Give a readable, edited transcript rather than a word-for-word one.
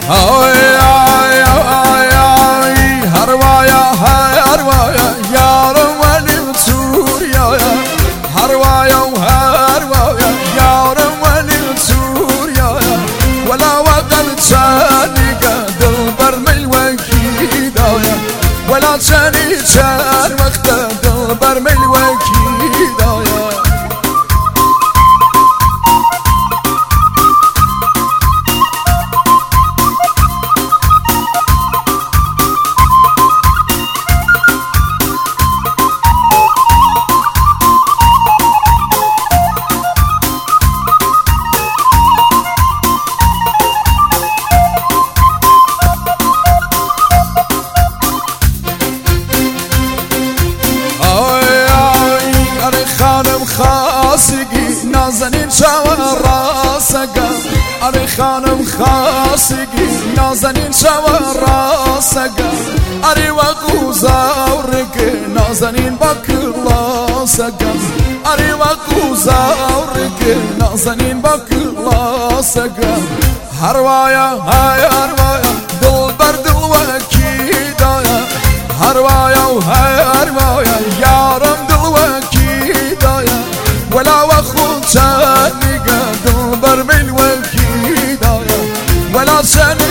آی آی آی آی هروایا هروایا یارم ولی سوریا هروایا هروایا یارم ولی سوریا ولا وقت ثاني دل برمي وكيدايا ولا ثاني ثاني وقت دل برمي وكيدايا خاصگی نازنین شوار راسگا اری خانم خاصگی نازنین شوار راسگا اری وقو زورگ نازنین باکلاسگا اری وقو زورگ نازنین باکلاسگا هروایا های هروایا دل بر دل وکیدایا هروایا های هروایا یارم دل وکیدایا ولا وخو ثاني دل برمي الوكيدايا ولا ثاني